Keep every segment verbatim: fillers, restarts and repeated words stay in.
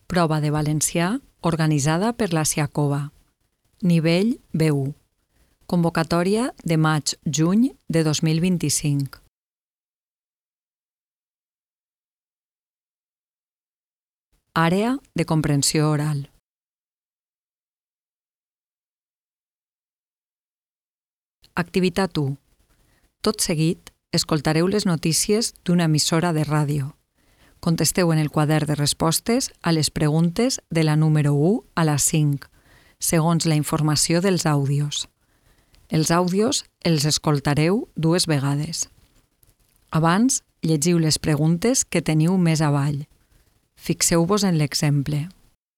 Prova de valencià organitzada per la Siacova. Nivell B u. Convocatòria de maig-juny de dos mil vint-i-cinc. Àrea de comprensió oral. Activitat u. Tot seguit, escoltareu les notícies d'una emissora de ràdio. Contesteu en el quadern de respostes a les preguntes de la número u a la cinc, segons la informació dels àudios. Els àudios els escoltareu dues vegades. Abans, llegiu les preguntes que teniu més avall. Fixeu-vos en l'exemple.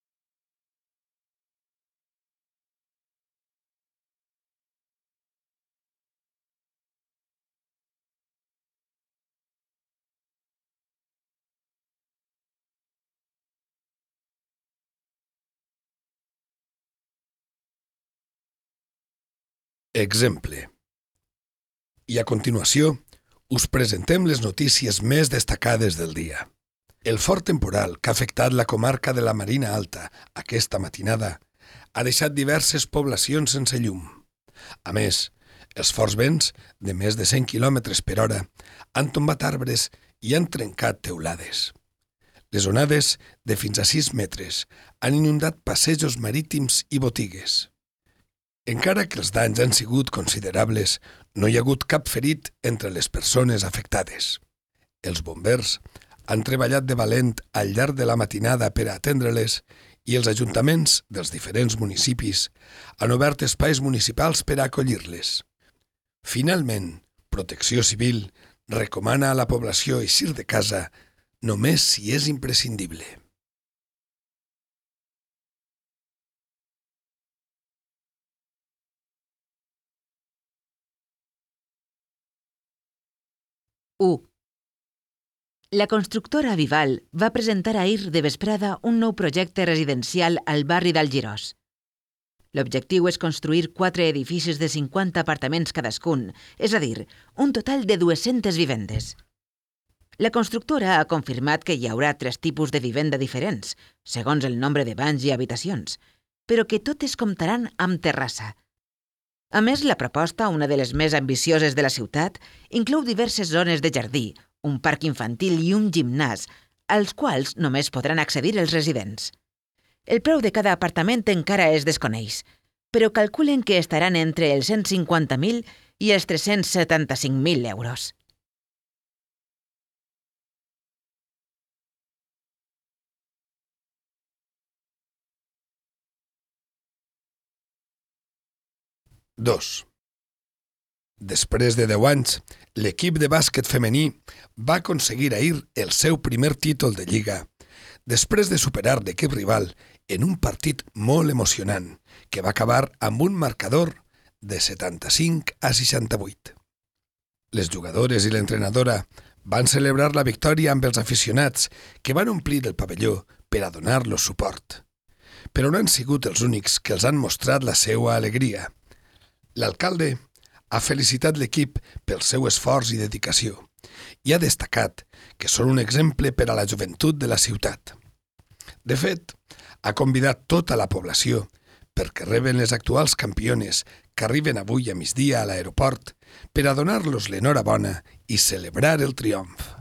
Exemple. I a continuació, us presentem les notícies més destacades del dia. El fort temporal que ha afectat la comarca de la Marina Alta aquesta matinada ha deixat diverses poblacions sense llum. A més, els forts vents, de més de cent quilòmetres per hora, han tombat arbres i han trencat teulades. Les onades, de fins a sis metres, han inundat passejos marítims i botigues. Encara que els danys han sigut considerables, no hi ha hagut cap ferit entre les persones afectades. Els bombers han treballat de valent al llarg de la matinada per a atendre-les i els ajuntaments dels diferents municipis han obert espais municipals per a acollir-les. Finalment, Protecció Civil recomana a la població eixir de casa només si és imprescindible. u. La constructora Vival va presentar ahir de vesprada un nou projecte residencial al barri d'Algirós. L'objectiu és construir quatre edificis de cinquanta apartaments cadascun, és a dir, un total de dues-centes vivendes. La constructora ha confirmat que hi haurà tres tipus de vivenda diferents, segons el nombre de banys i habitacions, però que totes comptaran amb terrassa. A més, la proposta, una de les més ambicioses de la ciutat, inclou diverses zones de jardí, un parc infantil i un gimnàs, als quals només podran accedir els residents. El preu de cada apartament encara es desconeix, però calculen que estaran entre els cent cinquanta mil i els tres-cents setanta-cinc mil euros. dos. Després de deu anys, l'equip de bàsquet femení va aconseguir ahir el seu primer títol de Lliga, després de superar l'equip rival en un partit molt emocionant, que va acabar amb un marcador de setanta-cinc a seixanta-vuit. Les jugadores i l'entrenadora van celebrar la victòria amb els aficionats que van omplir el pavelló per a donar-los suport. Però no han sigut els únics que els han mostrat la seva alegria. L'alcalde ha felicitat l'equip pel seu esforç i dedicació i ha destacat que són un exemple per a la joventut de la ciutat. De fet, ha convidat tota la població perquè reben les actuals campiones que arriben avui a migdia a l'aeroport per a donar-los l'enhorabona i celebrar el triomf.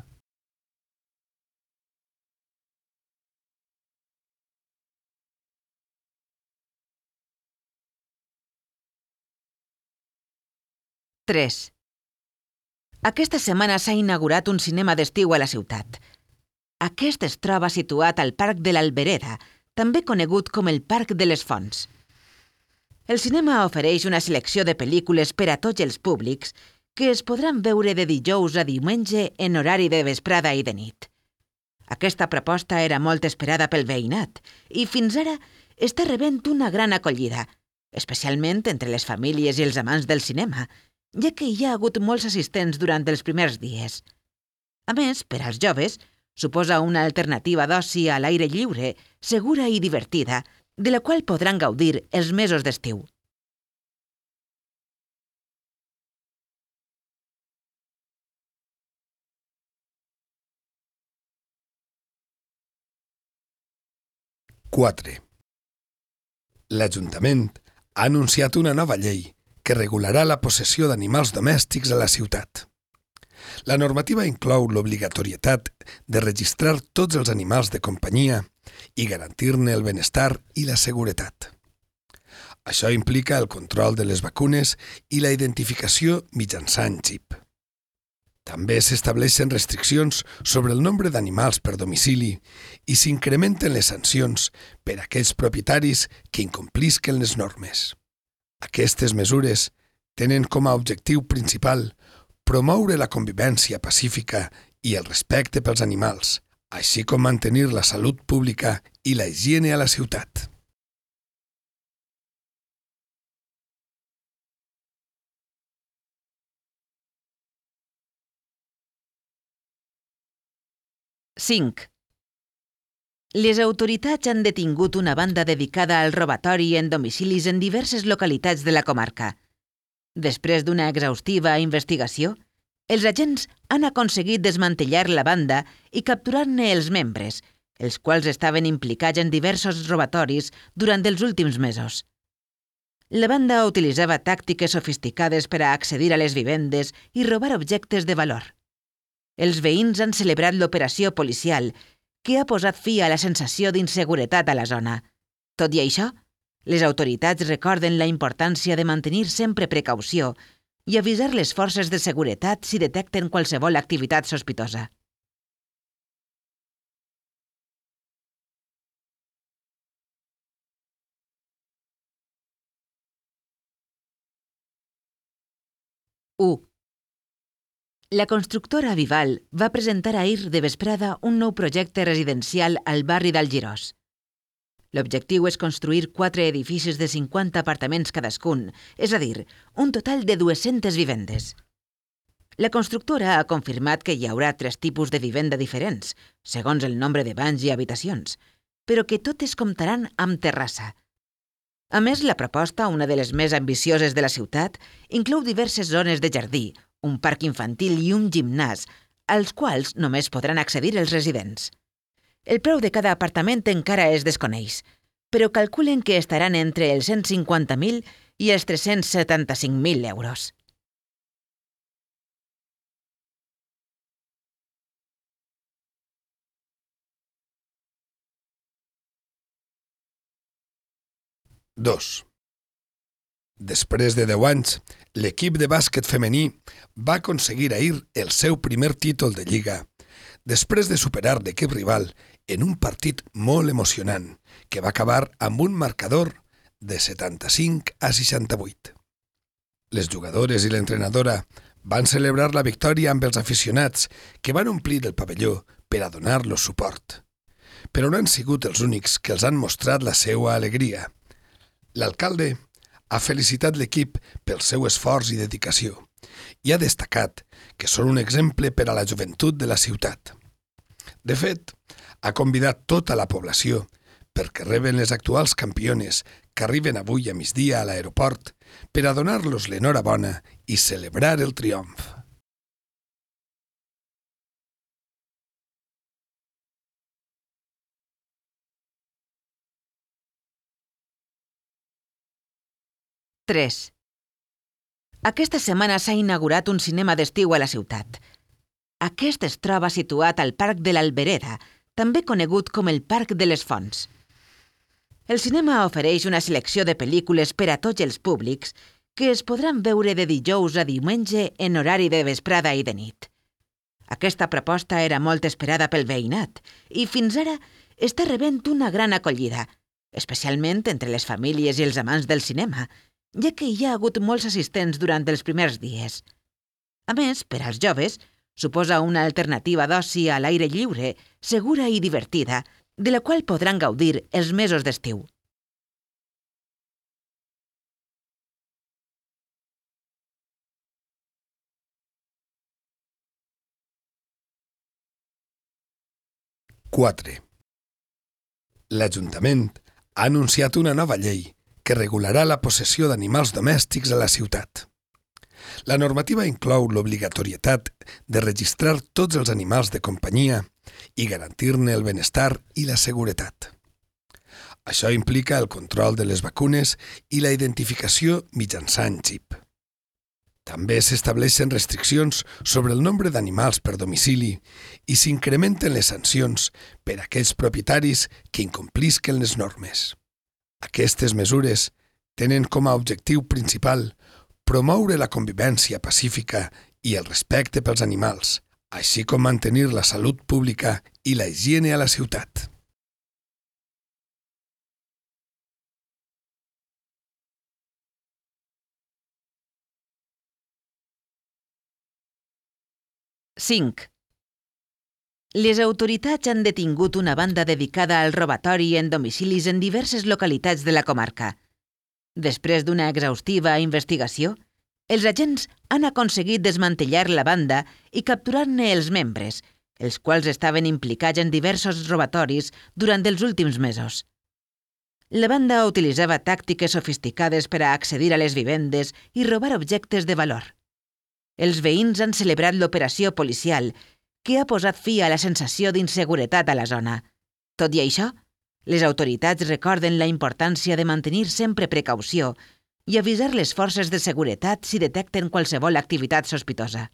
tres. Aquesta setmana s'ha inaugurat un cinema d'estiu a la ciutat. Aquest es troba situat al Parc de l'Albereda, també conegut com el Parc de les Fonts. El cinema ofereix una selecció de pel·lícules per a tots els públics que es podran veure de dijous a diumenge en horari de vesprada i de nit. Aquesta proposta era molt esperada pel veïnat i fins ara està rebent una gran acollida, especialment entre les famílies i els amants del cinema, ja que hi ha hagut molts assistents durant els primers dies. A més, per als joves, suposa una alternativa d'oci a l'aire lliure, segura i divertida, de la qual podran gaudir els mesos d'estiu. quatre. L'Ajuntament ha anunciat una nova llei que regularà la possessió d'animals domèstics a la ciutat. La normativa inclou l'obligatorietat de registrar tots els animals de companyia i garantir-ne el benestar i la seguretat. Això implica el control de les vacunes i la identificació mitjançant xip. També s'estableixen restriccions sobre el nombre d'animals per domicili i s'incrementen les sancions per a aquells propietaris que incomplisquen les normes. Aquestes mesures tenen com a objectiu principal promoure la convivència pacífica i el respecte pels animals, així com mantenir la salut pública i la higiene a la ciutat. cinc. Les autoritats han detingut una banda dedicada al robatori en domicilis en diverses localitats de la comarca. Després d'una exhaustiva investigació, els agents han aconseguit desmantellar la banda i capturar-ne els membres, els quals estaven implicats en diversos robatoris durant els últims mesos. La banda utilitzava tàctiques sofisticades per a accedir a les vivendes i robar objectes de valor. Els veïns han celebrat l'operació policial, que ha posat fi a la sensació d'inseguretat a la zona. Tot i això, les autoritats recorden la importància de mantenir sempre precaució i avisar les forces de seguretat si detecten qualsevol activitat sospitosa. u. La constructora Vival va presentar ahir de vesprada un nou projecte residencial al barri d'Algirós. L'objectiu és construir quatre edificis de cinquanta apartaments cadascun, és a dir, un total de dues-centes vivendes. La constructora ha confirmat que hi haurà tres tipus de vivenda diferents, segons el nombre de banys i habitacions, però que totes comptaran amb terrassa. A més, la proposta, una de les més ambicioses de la ciutat, inclou diverses zones de jardí, un parc infantil i un gimnàs, als quals només podran accedir els residents. El preu de cada apartament encara es desconeix, però calculen que estaran entre els cent cinquanta mil i els tres-cents setanta-cinc mil euros. dos. Després de deu anys, l'equip de bàsquet femení va aconseguir ahir el seu primer títol de Lliga, després de superar l'equip rival en un partit molt emocionant, que va acabar amb un marcador de setanta-cinc a seixanta-vuit. Les jugadores i l'entrenadora van celebrar la victòria amb els aficionats que van omplir el pavelló per a donar-los suport. Però no han sigut els únics que els han mostrat la seva alegria. L'alcalde ha felicitat l'equip pel seu esforç i dedicació i ha destacat que són un exemple per a la joventut de la ciutat. De fet, ha convidat tota la població perquè reben les actuals campiones que arriben avui a migdia a l'aeroport per a donar-los l'enhorabona i celebrar el triomf. tres. Aquesta setmana s'ha inaugurat un cinema d'estiu a la ciutat. Aquest es troba situat al Parc de l'Albereda, també conegut com el Parc de les Fonts. El cinema ofereix una selecció de pel·lícules per a tots els públics que es podran veure de dijous a diumenge en horari de vesprada i de nit. Aquesta proposta era molt esperada pel veïnat i fins ara està rebent una gran acollida, especialment entre les famílies i els amants del cinema, ja que hi ha hagut molts assistents durant els primers dies. A més, per als joves, suposa una alternativa d'oci a l'aire lliure, segura i divertida, de la qual podran gaudir els mesos d'estiu. quatre. L'Ajuntament ha anunciat una nova llei que regularà la possessió d'animals domèstics a la ciutat. La normativa inclou l'obligatorietat de registrar tots els animals de companyia i garantir-ne el benestar i la seguretat. Això implica el control de les vacunes i la identificació mitjançant xip. També s'estableixen restriccions sobre el nombre d'animals per domicili i s'incrementen les sancions per a aquells propietaris que incomplisquen les normes. Aquestes mesures tenen com a objectiu principal promoure la convivència pacífica i el respecte pels animals, així com mantenir la salut pública i la higiene a la ciutat. cinc. Les autoritats han detingut una banda dedicada al robatori en domicilis en diverses localitats de la comarca. Després d'una exhaustiva investigació, els agents han aconseguit desmantellar la banda i capturar-ne els membres, els quals estaven implicats en diversos robatoris durant els últims mesos. La banda utilitzava tàctiques sofisticades per a accedir a les vivendes i robar objectes de valor. Els veïns han celebrat l'operació policial, que ha posat fi a la sensació d'inseguretat a la zona. Tot i això, les autoritats recorden la importància de mantenir sempre precaució i avisar les forces de seguretat si detecten qualsevol activitat sospitosa.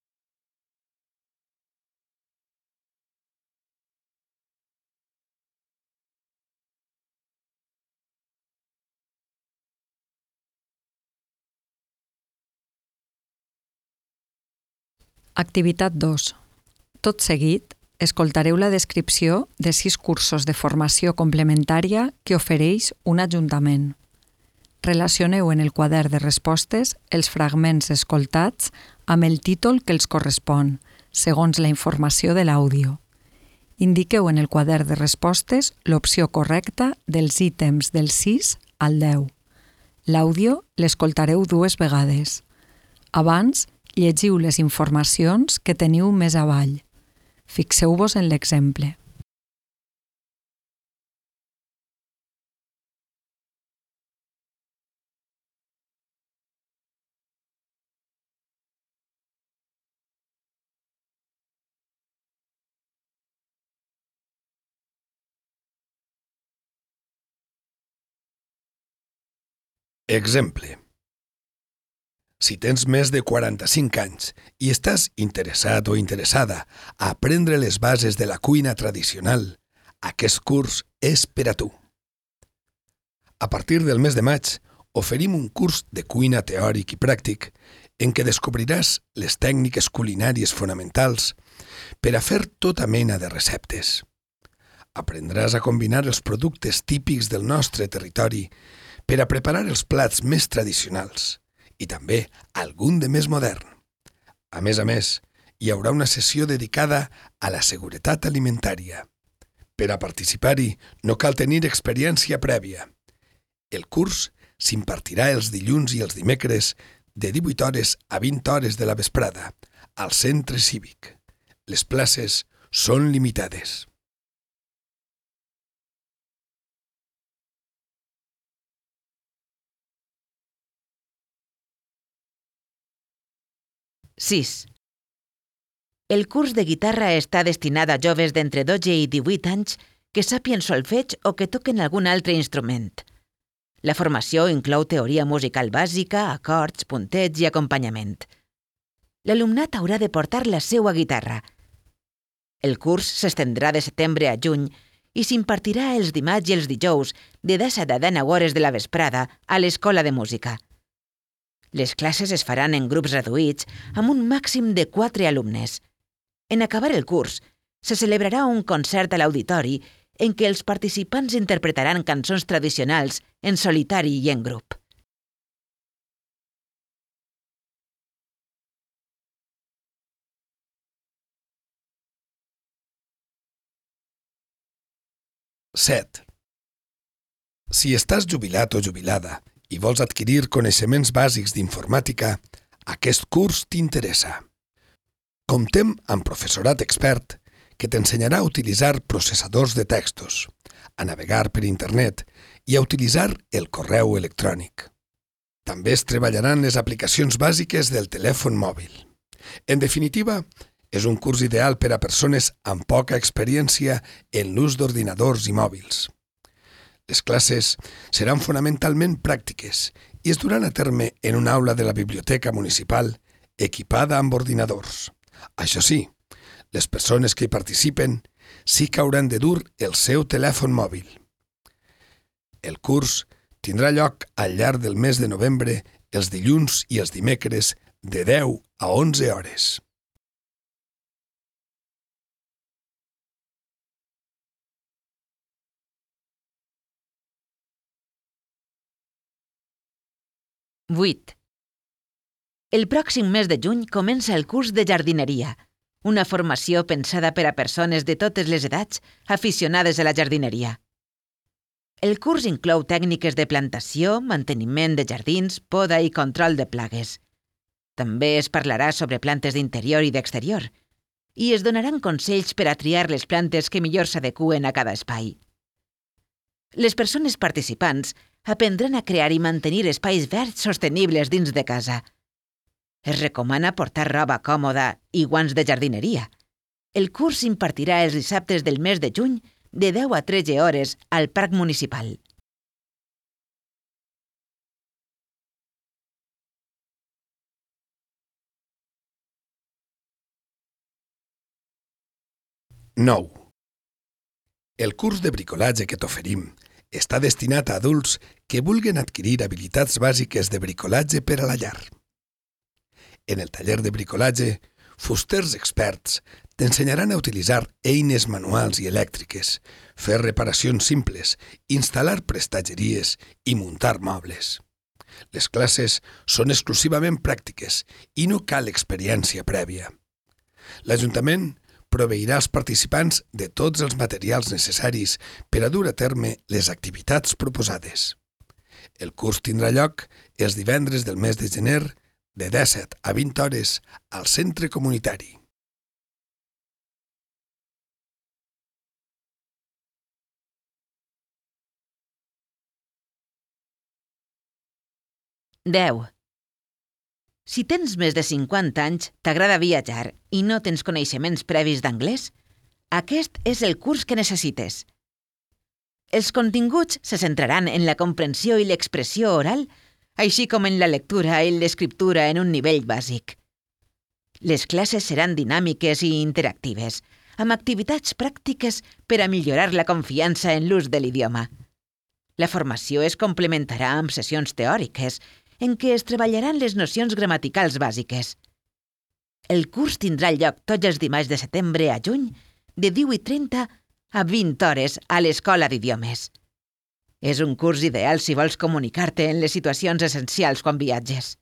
Activitat dos. Tot seguit, escoltareu la descripció de sis cursos de formació complementària que ofereix un ajuntament. Relacioneu en el quadern de respostes els fragments escoltats amb el títol que els correspon, segons la informació de l'àudio. Indiqueu en el quadern de respostes l'opció correcta dels ítems del sis al deu. L'àudio l'escoltareu dues vegades. Abans, llegiu les informacions que teniu més avall. Fixeu-vos en l'exemple. Exemple. Si tens més de quaranta-cinc anys i estàs interessat o interessada a aprendre les bases de la cuina tradicional, aquest curs és per a tu. A partir del mes de maig, oferim un curs de cuina teòric i pràctic en què descobriràs les tècniques culinàries fonamentals per a fer tota mena de receptes. Aprendràs a combinar els productes típics del nostre territori per a preparar els plats més tradicionals i també algun de més modern. A més a més, hi haurà una sessió dedicada a la seguretat alimentària. Per a participar-hi no cal tenir experiència prèvia. El curs s'impartirà els dilluns i els dimecres de divuit hores a vint hores de la vesprada al centre cívic. Les places són limitades. sis. El curs de guitarra està destinat a joves d'entre dotze i divuit anys que sàpien solfeig o que toquen algun altre instrument. La formació inclou teoria musical bàsica, acords, puntets i acompanyament. L'alumnat haurà de portar la seua guitarra. El curs s'estendrà de setembre a juny i s'impartirà els dimarts i els dijous de disset a dinou hores de la vesprada a l'Escola de Música. Les classes es faran en grups reduïts amb un màxim de quatre alumnes. En acabar el curs, se celebrarà un concert a l'auditori en què els participants interpretaran cançons tradicionals en solitari i en grup. set. Si estàs jubilat o jubilada i vols adquirir coneixements bàsics d'informàtica, aquest curs t'interessa. Comptem amb professorat expert que t'ensenyarà a utilitzar processadors de textos, a navegar per internet i a utilitzar el correu electrònic. També es treballaran les aplicacions bàsiques del telèfon mòbil. En definitiva, és un curs ideal per a persones amb poca experiència en l'ús d'ordinadors i mòbils. Les classes seran fonamentalment pràctiques i es duran a terme en una aula de la biblioteca municipal equipada amb ordinadors. Això sí, les persones que hi participen sí que hauran de dur el seu telèfon mòbil. El curs tindrà lloc al llarg del mes de novembre els dilluns i els dimecres de deu a onze hores. vuit. El pròxim mes de juny comença el curs de jardineria, una formació pensada per a persones de totes les edats aficionades a la jardineria. El curs inclou tècniques de plantació, manteniment de jardins, poda i control de plagues. També es parlarà sobre plantes d'interior i d'exterior, i es donaran consells per a triar les plantes que millor s'adeqüen a cada espai. Les persones participants aprendran a crear i mantenir espais verds sostenibles dins de casa. Es recomana portar roba còmoda i guants de jardineria. El curs s'impartirà els dissabtes del mes de juny de deu a tretze hores al Parc Municipal. nou. El curs de bricolatge que t'oferim està destinat a adults que vulguen adquirir habilitats bàsiques de bricolatge per a la llar. En el taller de bricolatge, fusters experts t'ensenyaran a utilitzar eines manuals i elèctriques, fer reparacions simples, instal·lar prestatgeries i muntar mobles. Les classes són exclusivament pràctiques i no cal experiència prèvia. L'Ajuntament proveirà als participants de tots els materials necessaris per a dur a terme les activitats proposades. El curs tindrà lloc els divendres del mes de gener de disset a vint hores al centre comunitari. deu. Si tens més de cinquanta anys, t'agrada viatjar i no tens coneixements previs d'anglès, aquest és el curs que necessites. Els continguts se centraran en la comprensió i l'expressió oral, així com en la lectura i l'escriptura en un nivell bàsic. Les classes seran dinàmiques i interactives, amb activitats pràctiques per a millorar la confiança en l'ús de l'idioma. La formació es complementarà amb sessions teòriques, en què es treballaran les nocions gramaticals bàsiques. El curs tindrà lloc tots els dimarts de setembre a juny, de deu i trenta a vint hores a l'Escola d'Idiomes. És un curs ideal si vols comunicar-te en les situacions essencials quan viatges.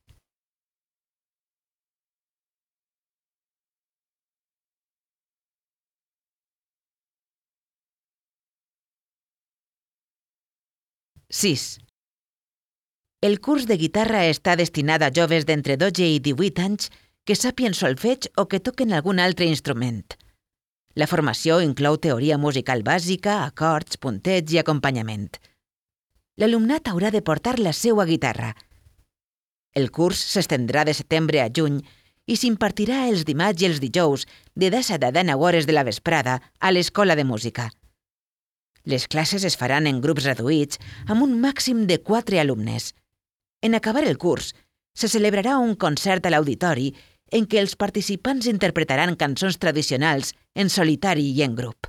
sis. El curs de guitarra està destinat a joves d'entre dotze i divuit anys que sàpien solfeig o que toquen algun altre instrument. La formació inclou teoria musical bàsica, acords, puntets i acompanyament. L'alumnat haurà de portar la seua guitarra. El curs s'estendrà de setembre a juny i s'impartirà els dimarts i els dijous de disset a dinou hores de la vesprada a l'Escola de Música. Les classes es faran en grups reduïts amb un màxim de quatre alumnes. En acabar el curs, se celebrarà un concert a l'auditori en què els participants interpretaran cançons tradicionals en solitari i en grup.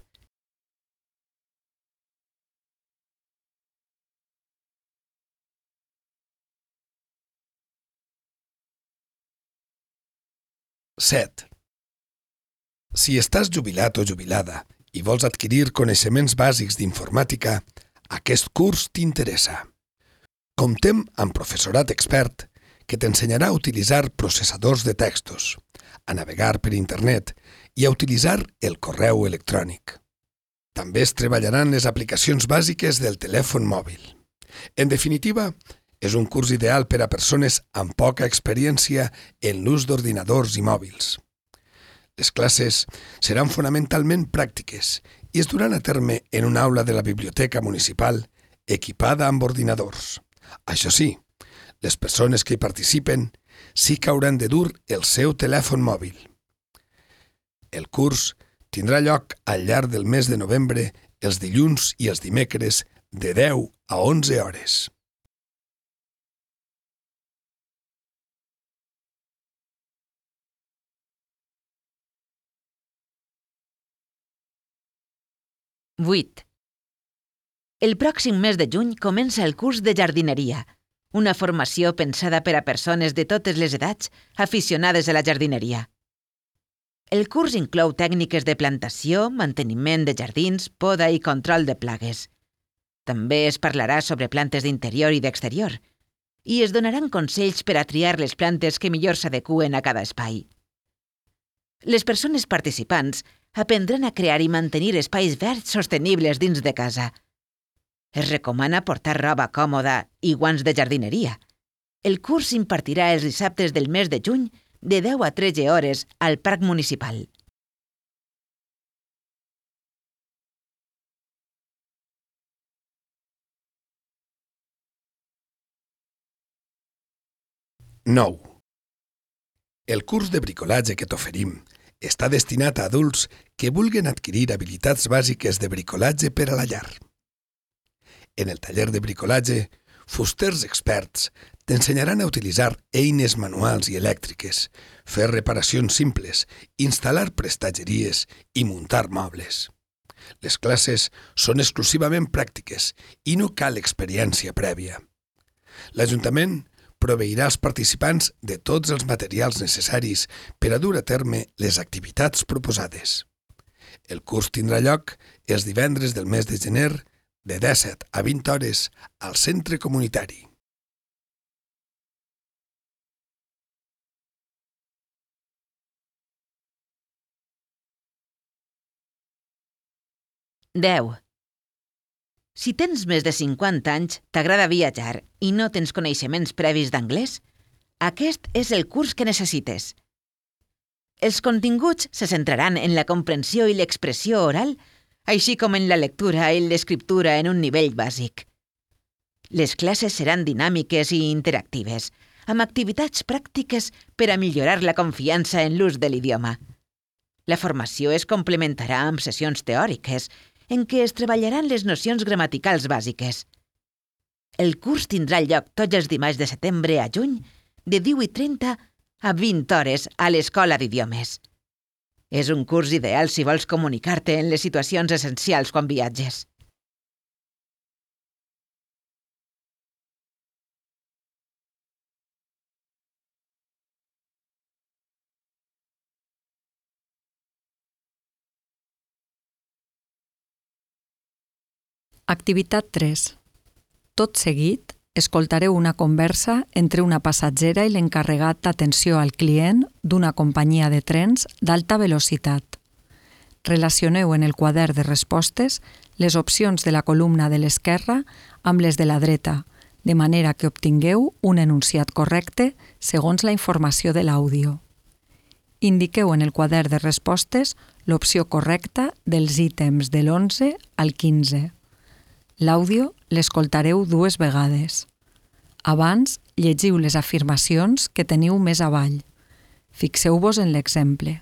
set. Si estàs jubilat o jubilada i vols adquirir coneixements bàsics d'informàtica, aquest curs t'interessa. Comptem amb professorat expert que t'ensenyarà a utilitzar processadors de textos, a navegar per internet i a utilitzar el correu electrònic. També es treballaran les aplicacions bàsiques del telèfon mòbil. En definitiva, és un curs ideal per a persones amb poca experiència en l'ús d'ordinadors i mòbils. Les classes seran fonamentalment pràctiques i es duran a terme en una aula de la biblioteca municipal equipada amb ordinadors. Això sí, les persones que hi participen sí que hauran de dur el seu telèfon mòbil. El curs tindrà lloc al llarg del mes de novembre els dilluns i els dimecres de deu a onze hores. vuit. El pròxim mes de juny comença el curs de jardineria, una formació pensada per a persones de totes les edats aficionades a la jardineria. El curs inclou tècniques de plantació, manteniment de jardins, poda i control de plagues. També es parlarà sobre plantes d'interior i d'exterior, i es donaran consells per a triar les plantes que millor s'adeqüen a cada espai. Les persones participants aprendran a crear i mantenir espais verds sostenibles dins de casa. Es recomana portar roba còmoda i guants de jardineria. El curs s'impartirà els dissabtes del mes de juny de deu a tretze hores al Parc Municipal. nou. El curs de bricolatge que t'oferim està destinat a adults que vulguen adquirir habilitats bàsiques de bricolatge per a la llar. En el taller de bricolatge, fusters experts t'ensenyaran a utilitzar eines manuals i elèctriques, fer reparacions simples, instal·lar prestatgeries i muntar mobles. Les classes són exclusivament pràctiques i no cal experiència prèvia. L'Ajuntament proveirà als participants de tots els materials necessaris per a dur a terme les activitats proposades. El curs tindrà lloc els divendres del mes de gener de disset a vint hores al centre comunitari. deu. Si tens més de cinquanta anys, t'agrada viatjar i no tens coneixements previs d'anglès, aquest és el curs que necessites. Els continguts se centraran en la comprensió i l'expressió oral, així com en la lectura i l'escriptura en un nivell bàsic. Les classes seran dinàmiques i interactives, amb activitats pràctiques per a millorar la confiança en l'ús de l'idioma. La formació es complementarà amb sessions teòriques, en què es treballaran les nocions gramaticals bàsiques. El curs tindrà lloc tots els dimarts de setembre a juny, de deu i trenta a vint hores a l'Escola d'Idiomes. És un curs ideal si vols comunicar-te en les situacions essencials quan viatges. Activitat tres. Tot seguit, escoltareu una conversa entre una passatgera i l'encarregat d'atenció al client d'una companyia de trens d'alta velocitat. Relacioneu en el quadern de respostes les opcions de la columna de l'esquerra amb les de la dreta, de manera que obtingueu un enunciat correcte segons la informació de l'àudio. Indiqueu en el quadern de respostes l'opció correcta dels ítems de l'onze al quinze. L'àudio l'escoltareu dues vegades. Abans, llegiu les afirmacions que teniu més avall. Fixeu-vos en l'exemple.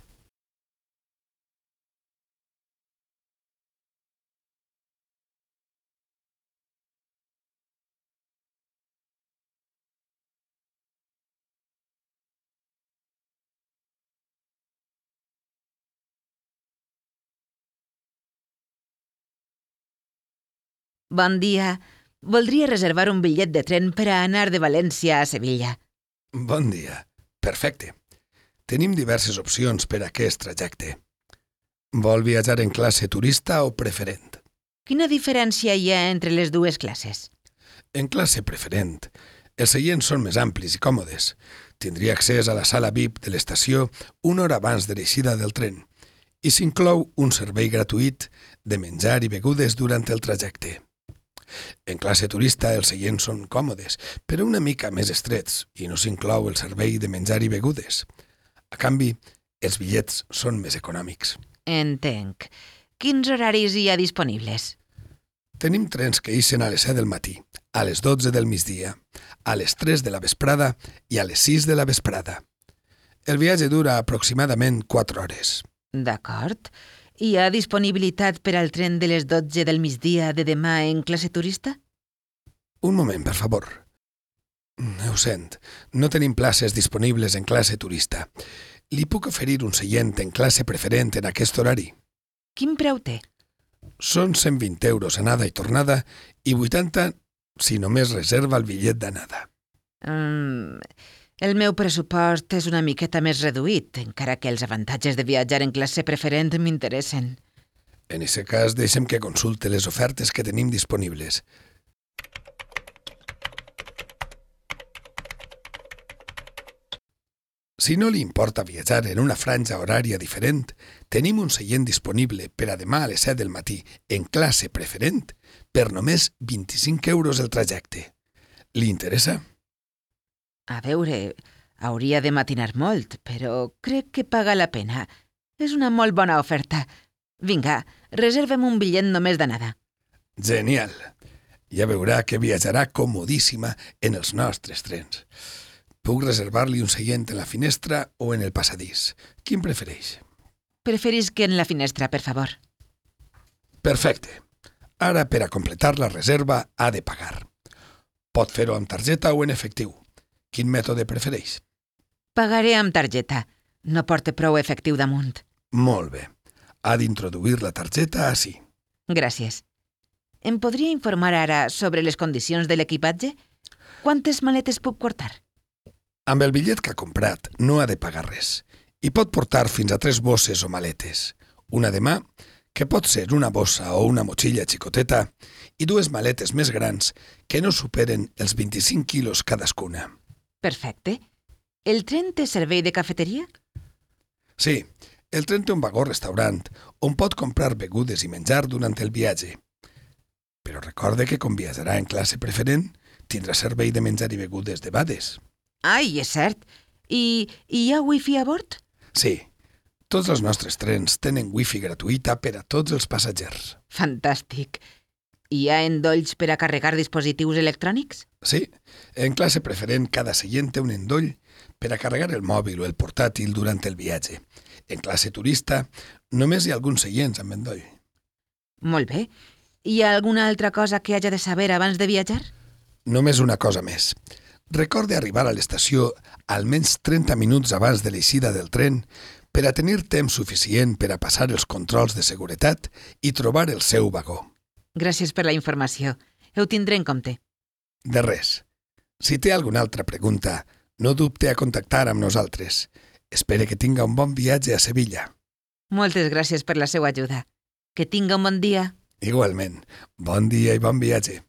Bon dia. Voldria reservar un bitllet de tren per a anar de València a Sevilla. Bon dia. Perfecte. Tenim diverses opcions per a aquest trajecte. Vol viatjar en classe turista o preferent? Quina diferència hi ha entre les dues classes? En classe preferent, els seients són més amplis i còmodes. Tindria accés a la sala V I P de l'estació una hora abans de l'eixida del tren i s'inclou un servei gratuït de menjar i begudes durant el trajecte. En classe turista els seients són còmodes, però una mica més estrets i no s'inclou el servei de menjar i begudes. A canvi, els bitllets són més econòmics. Entenc. Quins horaris hi ha disponibles? Tenim trens que ixen a les set del matí, a les dotze del migdia, a les tres de la vesprada i a les sis de la vesprada. El viatge dura aproximadament quatre hores. D'acord. Hi ha disponibilitat per al tren de les dotze del migdia de demà en classe turista? Un moment, per favor. Ho sent, no tenim places disponibles en classe turista. Li puc oferir un seient en classe preferent en aquest horari? Quin preu té? Són cent vint euros anada i tornada i vuitanta si només reserva el bitllet d'anada. Mm, el meu pressupost és una miqueta més reduït, encara que els avantatges de viatjar en classe preferent m'interessen. En aquest cas, deixem que consulte les ofertes que tenim disponibles. Si no li importa viatjar en una franja horària diferent, tenim un seient disponible per a demà a les set del matí en classe preferent per només vint-i-cinc euros el trajecte. Li interessa? A veure, hauria de matinar molt, però crec que paga la pena. És una molt bona oferta. Vinga, reservem un bitllet només d'anada. Genial! Ja veurà que viatjarà comodíssima en els nostres trens. Puc reservar-li un seient en la finestra o en el passadís. Quin prefereix? Preferisc en la finestra, per favor. Perfecte. Ara, per a completar la reserva, ha de pagar. Pot fer-ho amb targeta o en efectiu. Quin mètode prefereix? Pagaré amb targeta. No porta prou efectiu damunt. Molt bé. Ha d'introduir la targeta ací. Gràcies. Em podria informar ara sobre les condicions de l'equipatge? Quantes maletes puc portar? Amb el bitllet que ha comprat no ha de pagar res. Hi pot portar fins a tres bosses o maletes. Una de mà, que pot ser una bossa o una motxilla xicoteta, i dues maletes més grans que no superen els vint-i-cinc quilos cadascuna. Perfecte. El tren té servei de cafeteria? Sí, el tren té un vagó-restaurant on pot comprar begudes i menjar durant el viatge. Però recorde que com viatjarà en classe preferent, tindrà servei de menjar i begudes debades. Ai, és cert. I hi ha wifi a bord? Sí, tots els nostres trens tenen wifi gratuïta per a tots els passatgers. Fantàstic. Hi ha endolls per a carregar dispositius electrònics? Sí, en classe preferent cada seient té un endoll per a carregar el mòbil o el portàtil durant el viatge. En classe turista només hi ha alguns seients amb endoll. Molt bé. Hi ha alguna altra cosa que haja de saber abans de viatjar? Només una cosa més. Recorde arribar a l'estació almenys trenta minuts abans de l'eixida del tren per a tenir temps suficient per a passar els controls de seguretat i trobar el seu vagó. Gràcies per la informació. Ho tindré en compte. De res. Si té alguna altra pregunta, no dubte a contactar amb nosaltres. Espere que tinga un bon viatge a Sevilla. Moltes gràcies per la seva ajuda. Que tinga un bon dia. Igualment. Bon dia i bon viatge.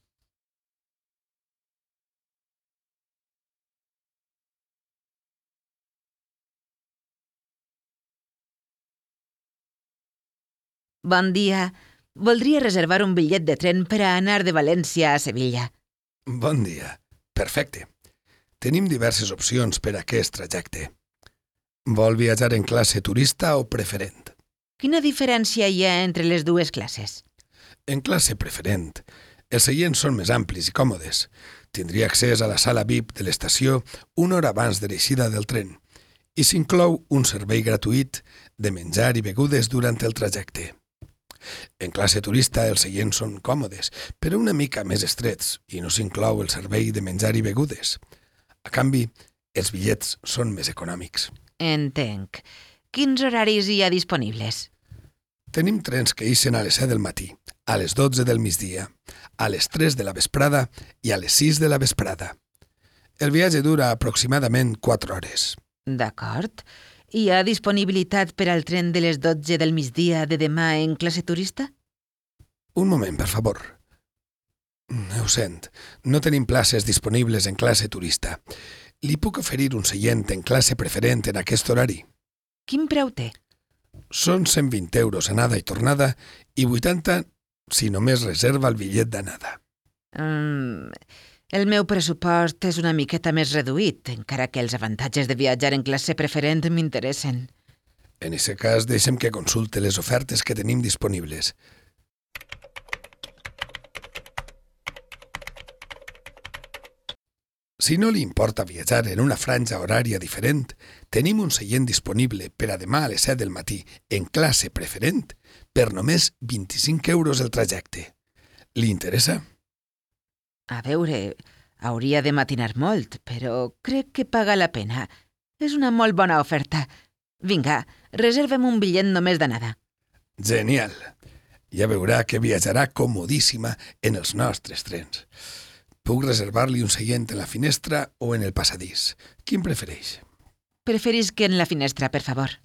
Bon dia. Voldria reservar un bitllet de tren per a anar de València a Sevilla. Bon dia. Perfecte. Tenim diverses opcions per a aquest trajecte. Vol viatjar en classe turista o preferent? Quina diferència hi ha entre les dues classes? En classe preferent, els seients són més amplis i còmodes. Tindria accés a la sala V I P de l'estació una hora abans de l'eixida del tren i s'inclou un servei gratuït de menjar i begudes durant el trajecte. En classe turista els seients són còmodes, però una mica més estrets i no s'inclou el servei de menjar i begudes. A canvi, els bitllets són més econòmics. Entenc. Quins horaris hi ha disponibles? Tenim trens que ixen a les set del matí, a les dotze del migdia, a les tres de la vesprada i a les sis de la vesprada. El viatge dura aproximadament quatre hores. D'acord. Hi ha disponibilitat per al tren de les dotze del migdia de demà en classe turista? Un moment, per favor. Ho sent, no tenim places disponibles en classe turista. Li puc oferir un seient en classe preferent en aquest horari? Quin preu té? Són cent vint euros anada i tornada i vuitanta si només reserva el bitllet d'anada. Mm, el meu pressupost és una miqueta més reduït, encara que els avantatges de viatjar en classe preferent m'interessen. En aquest cas, deixem que consulte les ofertes que tenim disponibles. Si no li importa viatjar en una franja horària diferent, tenim un seient disponible per a demà a les set del matí en classe preferent per només vint-i-cinc euros el trajecte. Li interessa? A veure, hauria de matinar molt, però crec que paga la pena. És una molt bona oferta. Vinga, reservem un bitllet només d'anada. Genial! Ja veurà que viatjarà comodíssima en els nostres trens. Puc reservar-li un seient en la finestra o en el passadís. Quin prefereix? Preferisc que en la finestra, per favor.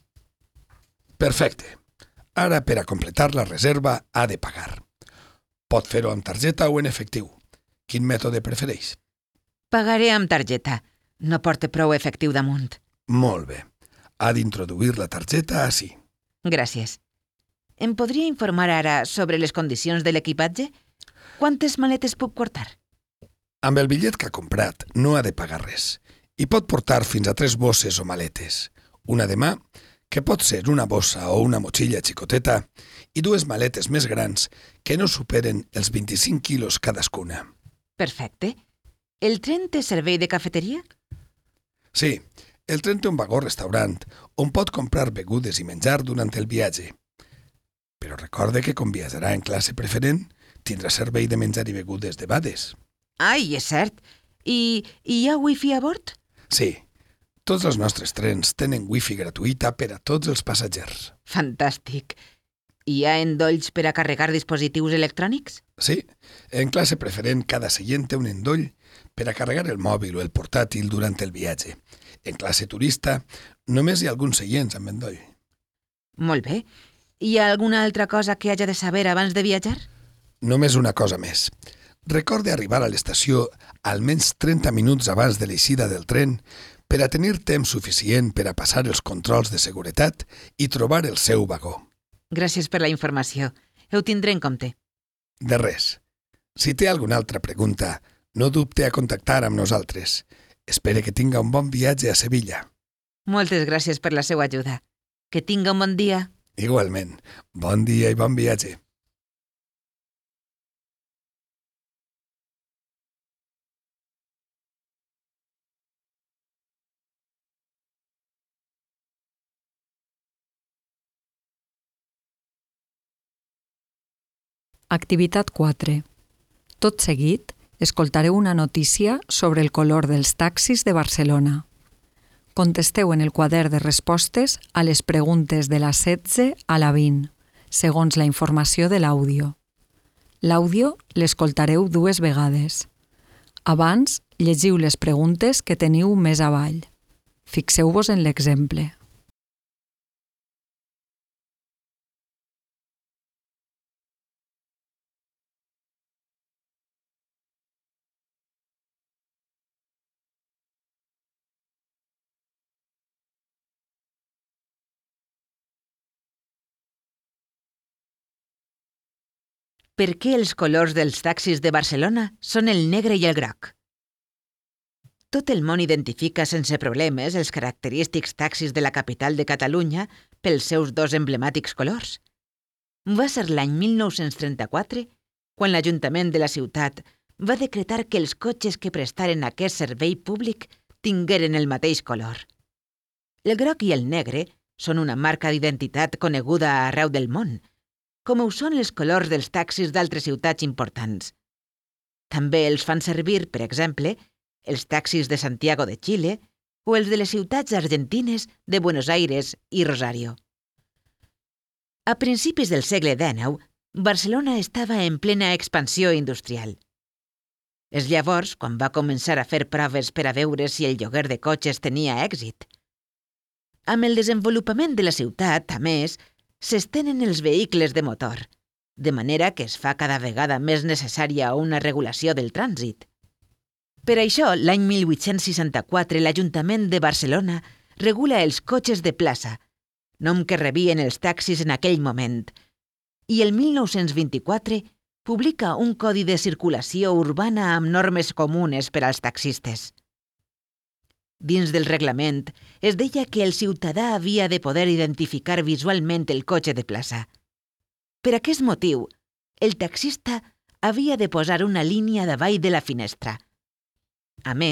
Perfecte. Ara, per a completar la reserva, ha de pagar. Pot fer-ho amb targeta o en efectiu. Quin mètode prefereix? Pagaré amb targeta. No porta prou efectiu damunt. Molt bé. Ha d'introduir la targeta ací. Gràcies. Em podria informar ara sobre les condicions de l'equipatge? Quantes maletes puc portar? Amb el bitllet que ha comprat no ha de pagar res. Hi pot portar fins a tres bosses o maletes. Una de mà, que pot ser una bossa o una motxilla xicoteta, i dues maletes més grans que no superen els vint-i-cinc quilos cadascuna. Perfecte. El tren té servei de cafeteria? Sí, el tren té un vagó-restaurant on pot comprar begudes i menjar durant el viatge. Però recorde que com viatjarà en classe preferent, tindrà servei de menjar i begudes debades. Ai, és cert. I hi ha wifi a bord? Sí, tots els nostres trens tenen wifi gratuïta per a tots els passatgers. Fantàstic. Hi ha endolls per a carregar dispositius electrònics? Sí, en classe preferent cada seient té un endoll per a carregar el mòbil o el portàtil durant el viatge. En classe turista només hi ha alguns seients amb endoll. Molt bé. Hi ha alguna altra cosa que haja de saber abans de viatjar? Només una cosa més. Recorde arribar a l'estació almenys trenta minuts abans de l'eixida del tren per a tenir temps suficient per a passar els controls de seguretat i trobar el seu vagó. Gràcies per la informació. Ho tindré en compte. De res. Si té alguna altra pregunta, no dubte a contactar amb nosaltres. Espere que tinga un bon viatge a Sevilla. Moltes gràcies per la seva ajuda. Que tinga un bon dia. Igualment. Bon dia i bon viatge. Activitat quatre. Tot seguit, escoltareu una notícia sobre el color dels taxis de Barcelona. Contesteu en el quadern de respostes a les preguntes de la setze a la vint, segons la informació de l'àudio. L'àudio l'escoltareu dues vegades. Abans, llegiu les preguntes que teniu més avall. Fixeu-vos en l'exemple. Per què els colors dels taxis de Barcelona són el negre i el groc? Tot el món identifica sense problemes els característics taxis de la capital de Catalunya pels seus dos emblemàtics colors. Va ser l'any mil nou-cents trenta-quatre quan l'Ajuntament de la ciutat va decretar que els cotxes que prestaren aquest servei públic tingueren el mateix color. El groc i el negre són una marca d'identitat coneguda arreu del món, com ho són els colors dels taxis d'altres ciutats importants. També els fan servir, per exemple, els taxis de Santiago de Xile o els de les ciutats argentines de Buenos Aires i Rosario. A principis del segle dinou, Barcelona estava en plena expansió industrial. És llavors quan va començar a fer proves per a veure si el lloguer de cotxes tenia èxit. Amb el desenvolupament de la ciutat, a més, s'estenen els vehicles de motor, de manera que es fa cada vegada més necessària una regulació del trànsit. Per això, l'any mil vuit-cents seixanta-quatre, l'Ajuntament de Barcelona regula els cotxes de plaça, nom que rebien els taxis en aquell moment, i el mil nou-cents vint-i-quatre publica un codi de circulació urbana amb normes comunes per als taxistes. Dins del reglament es deia que el ciutadà havia de poder identificar visualment el cotxe de plaça. Per aquest motiu, el taxista havia de posar una línia davall de la finestra. A més,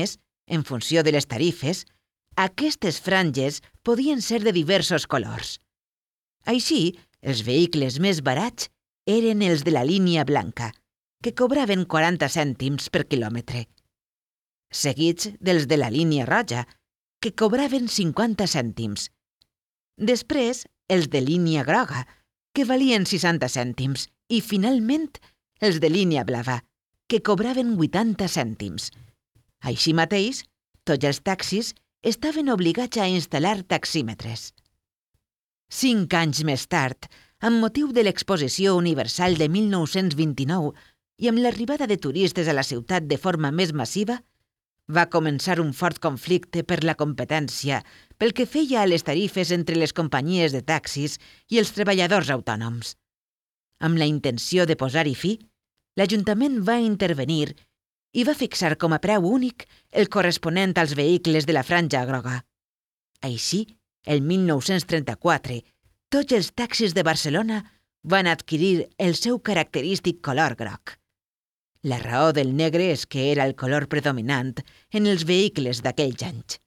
en funció de les tarifes, aquestes franges podien ser de diversos colors. Així, els vehicles més barats eren els de la línia blanca, que cobraven quaranta cèntims per quilòmetre, seguits dels de la línia roja, que cobraven cinquanta cèntims. Després, els de línia groga, que valien seixanta cèntims, i finalment, els de línia blava, que cobraven vuitanta cèntims. Així mateix, tots els taxis estaven obligats a instal·lar taxímetres. Cinc anys més tard, amb motiu de l'Exposició Universal de mil nou-cents vint-i-nou i amb l'arribada de turistes a la ciutat de forma més massiva, va començar un fort conflicte per la competència pel que feia a les tarifes entre les companyies de taxis i els treballadors autònoms. Amb la intenció de posar-hi fi, l'Ajuntament va intervenir i va fixar com a preu únic el corresponent als vehicles de la franja groga. Així, el mil nou-cents trenta-quatre, tots els taxis de Barcelona van adquirir el seu característic color groc. La raó del negre és que era el color predominant en els vehicles d'aquells anys.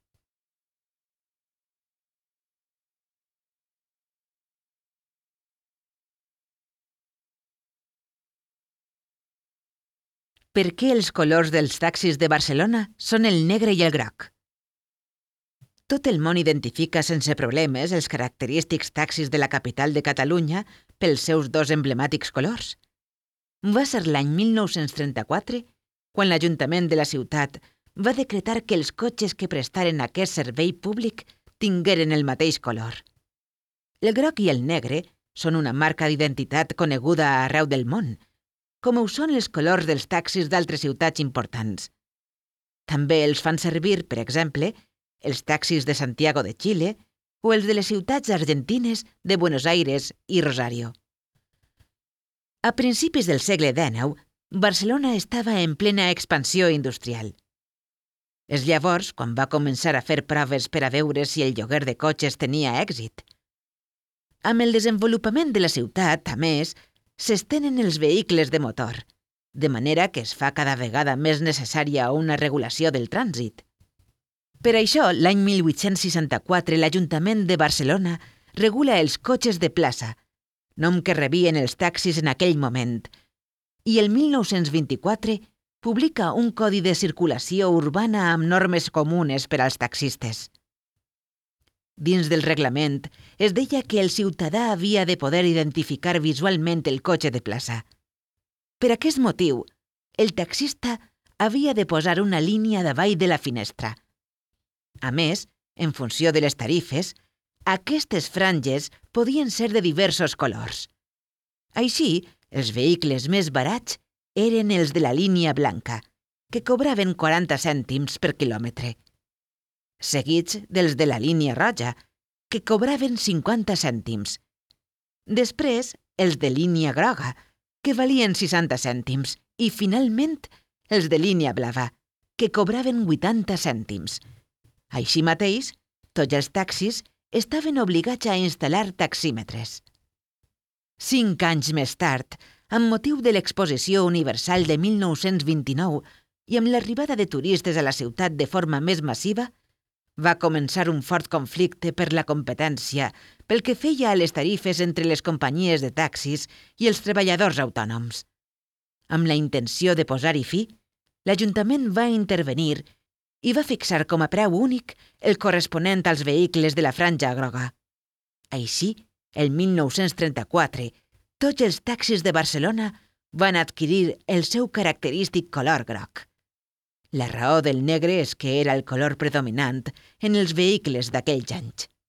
Per què els colors dels taxis de Barcelona són el negre i el groc? Tot el món identifica sense problemes els característics taxis de la capital de Catalunya pels seus dos emblemàtics colors. Va ser l'any mil nou-cents trenta-quatre quan l'Ajuntament de la ciutat va decretar que els cotxes que prestaren aquest servei públic tingueren el mateix color. El groc i el negre són una marca d'identitat coneguda arreu del món, com ho són els colors dels taxis d'altres ciutats importants. També els fan servir, per exemple, els taxis de Santiago de Xile o els de les ciutats argentines de Buenos Aires i Rosario. A principis del segle dinou, Barcelona estava en plena expansió industrial. És llavors quan va començar a fer proves per a veure si el lloguer de cotxes tenia èxit. Amb el desenvolupament de la ciutat, a més, s'estenen els vehicles de motor, de manera que es fa cada vegada més necessària una regulació del trànsit. Per això, l'any mil vuit-cents seixanta-quatre, l'Ajuntament de Barcelona regula els cotxes de plaça, nom que rebien els taxis en aquell moment, i el mil nou-cents vint-i-quatre publica un codi de circulació urbana amb normes comunes per als taxistes. Dins del reglament es deia que el ciutadà havia de poder identificar visualment el cotxe de plaça. Per aquest motiu, el taxista havia de posar una línia davall de la finestra. A més, en funció de les tarifes, aquestes franges podien ser de diversos colors. Així, els vehicles més barats eren els de la línia blanca, que cobraven quaranta cèntims per quilòmetre, seguits dels de la línia roja, que cobraven cinquanta cèntims. Després, els de línia groga, que valien seixanta cèntims, i finalment, els de línia blava, que cobraven vuitanta cèntims. Així mateix, tots els taxis estaven obligats a instal·lar taxímetres. Cinc anys més tard, amb motiu de l'Exposició Universal de mil nou-cents vint-i-nou i amb l'arribada de turistes a la ciutat de forma més massiva, va començar un fort conflicte per la competència pel que feia a les tarifes entre les companyies de taxis i els treballadors autònoms. Amb la intenció de posar-hi fi, l'Ajuntament va intervenir i va fixar com a preu únic el corresponent als vehicles de la franja groga. Així, el mil nou-cents trenta-quatre, tots els taxis de Barcelona van adquirir el seu característic color groc. La raó del negre és que era el color predominant en els vehicles d'aquells anys.